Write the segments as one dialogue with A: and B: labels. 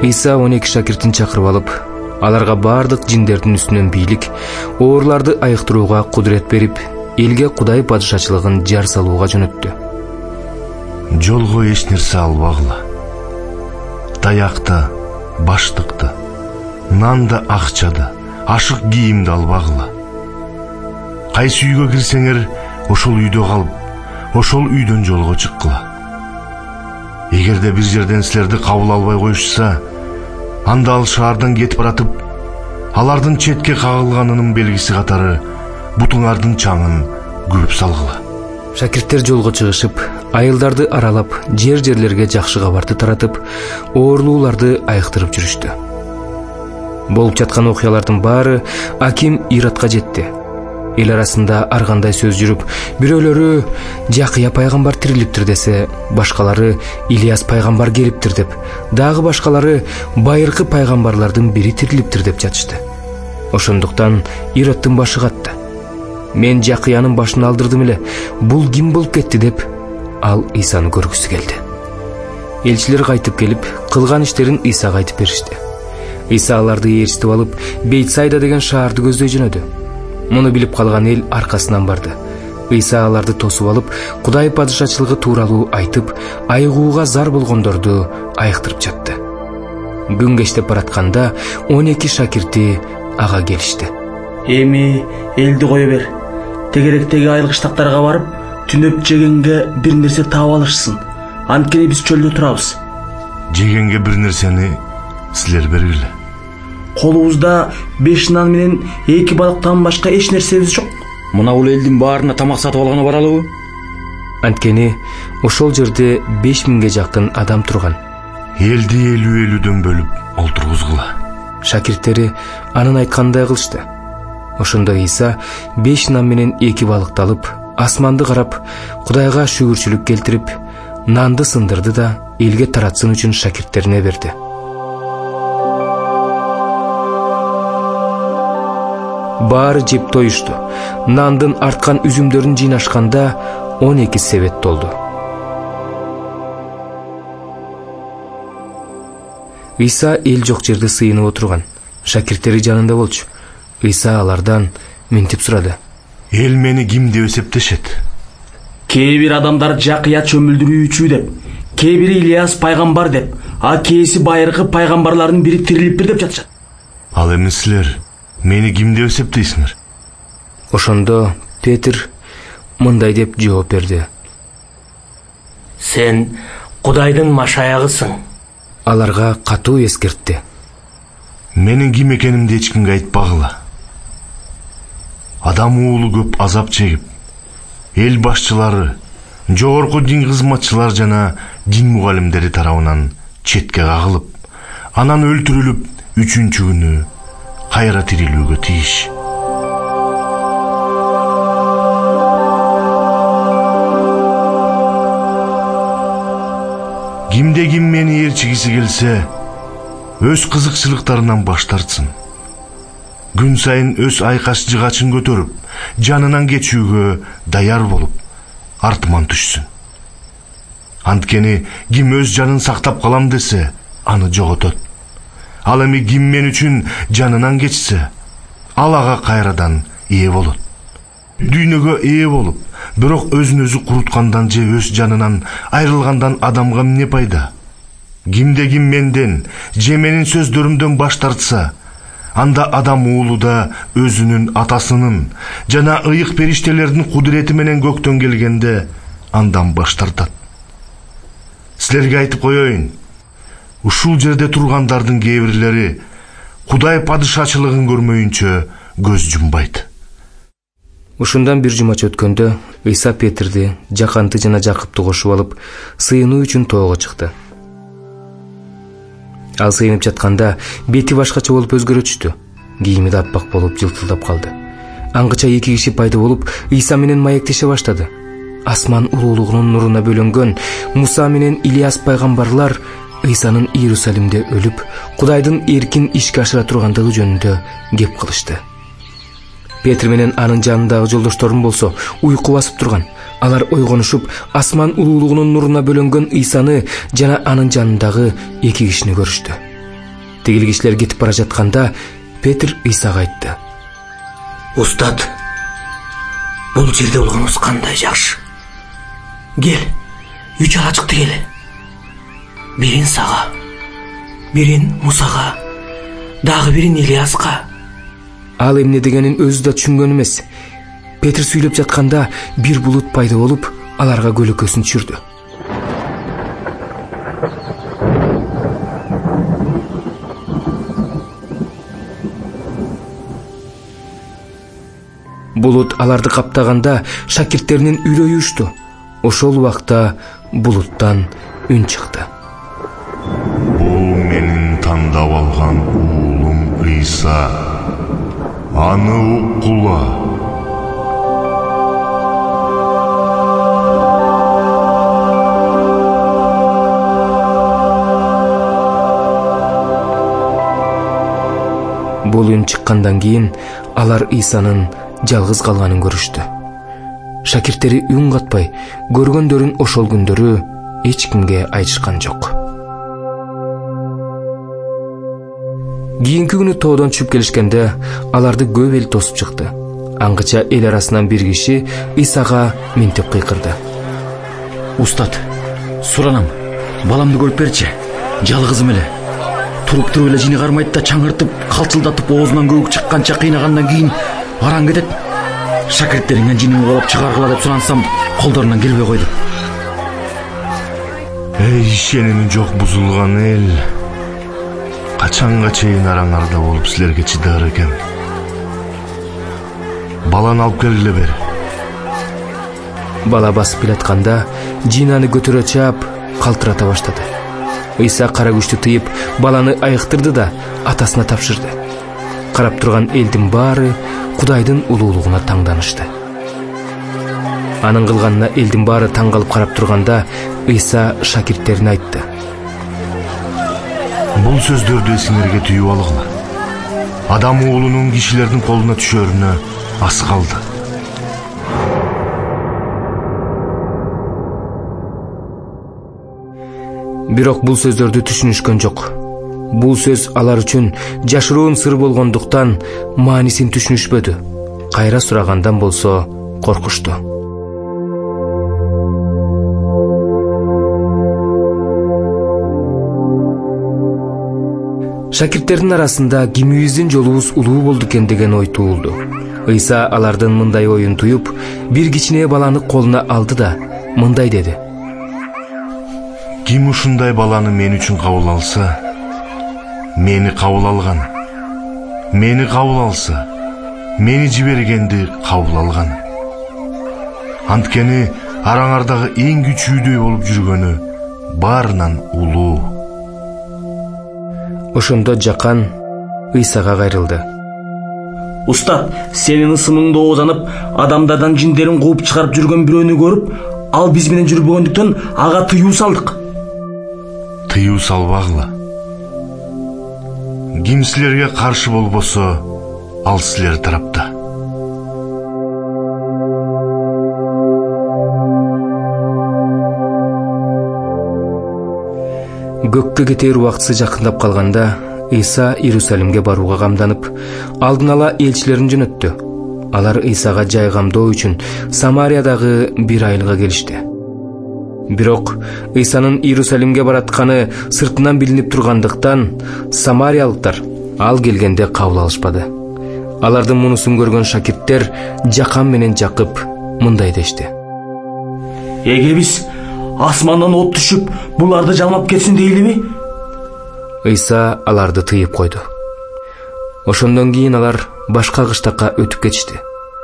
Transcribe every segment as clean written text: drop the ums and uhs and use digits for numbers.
A: Иса 12 шакиртин чакырып алып, аларга бардык жиндердин үстүнөн бийлик, ооруларды айыктырууга кудурет берип, элге Кудай падышачылыгын жар салууга жөнөттү.
B: Жолго эч нерсе албагыла. Таякты, баштыкты, нанды, акчады, ашык кийимди албагыла. Кайсы үйгө кирсеңер, ошол үйдө калып, ошол үйдөн жолго чыккыла. Эгерде бир жерден силерди кабыл албай коюшса, анда ал шаардан кетип баратып, алардын четке кагылганынын белгиси катары бутуңардын чаңын күбүп салгыла.
A: Шакирттер жолго чыгышып, айылдарды аралап, жерлерге жакшы кабарды таратып, оорулууларды айыктырып жүрүштү. Болуп жаткан окуялардын баары Аким Иратка жетти. Эл арасында ар кандай сөз жүрүп, бирөөлөрү Жакыя пайгамбар тирилиптир десе, башкалары Илияс пайгамбар келиптир деп, дагы башкалары байыркы пайгамбарлардын бири тирилиптир деп жатышты. Ошондуктан Ираттын башы катты. Мен Жакыянын башын алдырдым эле, бул ким болуп кетти деп, ал Исаны көргүсү келди. Элчилер кайтып келип, кылган иштерин Исага айтып беришти. Иса аларды ээрчитип алып, Бейтсайда деген шаарды көздөй жөнөдү. Муну билип калган эл аркасынан барды. Иса аларды тосуп алып, Кудай падышачылыгы тууралуу айтып, айыгууга зар болгондорду айыктырып жатты. Күн кечтеп баратканда 12 шакирти ага келишти.
C: Эми элди кое бер. Тегеректеги айыл кыштактарга барып, түнөп жегенге бир нерсе таап алышсын. Анткени биз чөлдө турабыз.
B: Жегенге бир нерсени силер бергиле.
C: Колубузда 5 нан менен 2 балыктан башка эч нерсебиз жок.
D: Мына бул элдин баарына тамак сатып алганы баралыбы?
A: Анткени ошол жерде 5000ге жакын адам турган.
B: Элди элүүдөн бөлүп олтургузгула.
A: Шакирттери анын айткандай кылышты. Ошондо Иса 5 нан менен 2 балыкты алып, асманды карап, Кудайга шүгүрчүлүк келтирип, нанды сындырды да элге таратсын үчүн шакирттерине берди. Баары жеп тоюшту. Нандын арткан үзүмдөрүн жыйнашканда 12 себет толду. Иса эл жок жерде сыйынып отурган. Шакирттери жанында болчу. Иса алардан минтип сурады.
B: Эл мени ким деп эсептешет?
C: Кээ бир адамдар Жакыя чөмүлдүрүүчү деп, кээ бири Илияс пайгамбар деп, а кээси байыркы пайгамбарлардын бири тирилиптир деп жатышат.
B: Ал эми силер мени ким деп эсептейсиңер?
A: Ошондо Петр мындай деп жооп берди.
E: Сен Кудайдын машаягысың.
A: Аларга катуу эскертти.
B: Менин ким экенимди эч кимге айтпагыла. Адам уулу көп азап чегип, эл башчылары, жогорку дин кызматчылар жана дин мугалимдери тарабынан четке кагылып, анан өлтүрүлүп, 3-чү күнү кайра тирилүүгө тийиш. Кимде ким мени ээрчигиси келсе, өз кызыкчылыктарынан баш тартсын. Күн сайын өз айкаш жыгачын көтөрүп, жанынан кечүүгө даяр болуп, артыман түшсүн. Анткени ким өз жанын сактап калам десе, аны жоготот. Ал эми ким мен үчүн жанынан кечсе, ал ага кайрадан ээ болот. Дүйнөгө ээ болуп, бирок өзүн өзү куруткандан же өз жанынан айрылгандан адамга эмне пайда? Кимде ким менден же менин сөздөрүмдөн баш тартса, анда адам уулу да өзүнүн атасынын жана ыйык периштелердин кудурети менен көктөн келгенде андан баш тартат. Силерге айтып коеюн, ушул жерде тургандардын кээ бирлери Кудай падышачылыгын көрмөйүнчө көз жумбайт.
A: Ушундан бир жумача өткөндө Иса Петрди, Жаканты жана Жакыпты кошуп алып, сыйынуу үчүн тоого чыкты. Ал сыйынып жатканда бети башкача болуп өзгөрүчтү. Кийими да аппак болуп жылтылдап калды. Аңгыча 2 киши пайда болуп, Иса менен маектеше баштады. Асман улуулугунун нуруна бөлөнгөн Муса менен Илияс пайгамбарлар Исанын Иерусалимде өлүп, Кудайдын эркин ишке ашыра тургандыгы жөнүндө кеп кылышты. Петр менен анын жанындагы жолдошторун болсо уйку басып турган. Алар ойгонушуп, асман улуулугунун нуруна бөлөнгөн Исаны жана анын жанындагы 2 кишини көрүштү. Тигил кишилер кетип бара жатканда Петр Ыйсага айтты:
E: Устат, бул жерде болгонубуз кандай жакшы. Кел, 3 ала чыкты кел. Бирин сага, бирин Мусага, дагы бирин Илияска.
A: Ал эмне дегенин өзү да түшүнгөн эмес. Петр сүйлөп жатканда бир булут пайда болуп, аларга көлөкөсүн түшүрдү. Булут аларды каптаганда шакирттеринин үрөйү учту. Ошол убакта булуттан үн чыкты:
B: Бул менин тандап алган уулум Ыйса. Аны уккула.
A: Бул үн чыккандан кийин алар Ыйсанын жалгыз калганын көрүштү. Шакирттери үн катпай, көргөндөрүн ошол күндөрү эч кимге айтышкан жок. Кийинки күнү тоодон түшүп келишкенде аларды көп эл тосуп чыкты. Аңгыча эл арасынан бир киши Ыйсага минтип кыйкырды:
D: Устат, суранам, баламды көрүп берчи. Жалгызым эле. Туруп эле жини кармайт да чаңыртып, калчылдатып оозунан көбүк чыкканча кыйнагандан кийин араң кетет. Шакирттериңен жинин куулап чыгаргыла деп сурансам, колдорунан келбей койду.
B: Эй, ишеними жок бузулган эл. Качанга чейин араңарда болуп силерге чыдаар экен? Баланы алып келгиле бер.
A: Бала басып келатканда жинаны көтөрө чаап, калтырата баштады. Ыйса кара күчтү тыйып, баланы айыктырды да атасына тапшырды. Карап турган элдин баары Кудайдын улуулугуна таңданышты. Анын кылганына элдин баары таң калып карап турганда Ыйса шакирттерине айтты:
B: Бул сөздөрдү эсиңерге түйүп алгыла. Адам уулунун кишилердин колуна түшөрүнө аз калды.
A: Бирок бул сөздөрдү түшүнүшкөн жок. Бул сөз алар үчүн жашыруун сыр болгондуктан маанисин түшүнүшпөдү. Кайра сурагандан болсо коркушту. Шакирттердин арасында кимибиздин жолубуз улуу болду экен деген ой туулду. Ыйса алардын мындай оюн туюп, бир кичине баланы колуна алды да мындай деди:
B: Ким ушундай баланы мен үчүн кабыл алса, мени кабыл алган. Мени кабыл алса, мени жибергенди кабыл алган. Анткени араңардагы эң күчүүдөй болуп жүргөнү баарынан улуу.
A: Ошондо жакан Ыйсага кайрылды:
C: Устат, сенин ысымыңды оозанып, адамдардан жиндерин кууп чыгарып жүргөн бирөөнү көрүп, ал биз менен жүрбөгөндүктөн ага тыюу салдык.
B: Тыюу салбагыла. Ким силерге каршы болбосо, ал силер тарапта.
A: Көккө кетер убактысы жакындап калганда Ыйса Иерусалимге барууга камданып, алдын ала элчилерин жөнөттү. Алар Ыйсага жай камдоо үчүн Самариядагы бир айылга келишти. Бирок Ыйсанын Иерусалимге баратканы сыртынан билинип тургандыктан самариялыктар ал келгенде кабыл алышпады. Алардын мунусун көргөн шакирттер Жакан менен Жакып мындай дешти:
C: Эге биз асмандан от түшүп, буларды жалмап кетсин дейлими?
A: Ыйса аларды тыйып койду. Ошондон кийин алар башка кыштакка өтүп кетишти.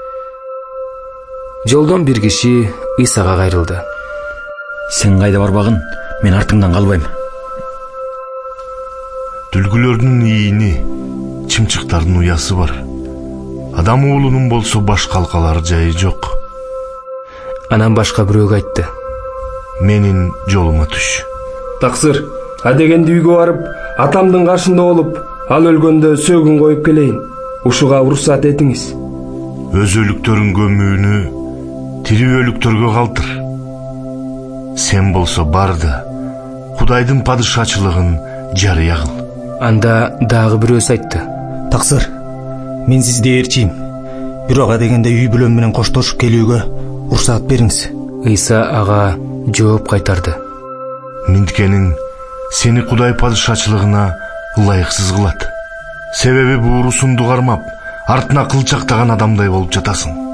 A: Жолдон бир киши Ыйсага кайрылды:
D: Сен кайда барбагын, мен артыңдан калбайм.
B: Түлкүлөрдүн ийини, чымчыктардын уясы бар. Адам уулунун болсо баш калкалар жайы жок.
A: Анан башка бирөөгө айтты:
B: Менин жолума түш.
F: Таксыр, адегенди үйгө барып, атамдын каршында болуп, ал өлгөндө сөөгүн коюп келейин. Ушуга уруксат этиңиз.
B: Өз өлүктөрүн көмүүнү тирүү өлүктөргө калтыр. Сен болсо бар да Кудайдын падышачылыгын жарыя кыл.
A: Анда дагы бирөөсү айтты:
G: Таксыр, мен сизди ээрчийм. Бирок дегенде үй бүлөм менен коштошуп келүүгө уруксат бериңиз.
A: Ыйса ага жооп кайтарды:
B: Минткенин сени Кудай падышачылыгына ылайыксыз кылат. Себеби буурусунду кармап, артына кылчактаган адамдай болуп жатасың.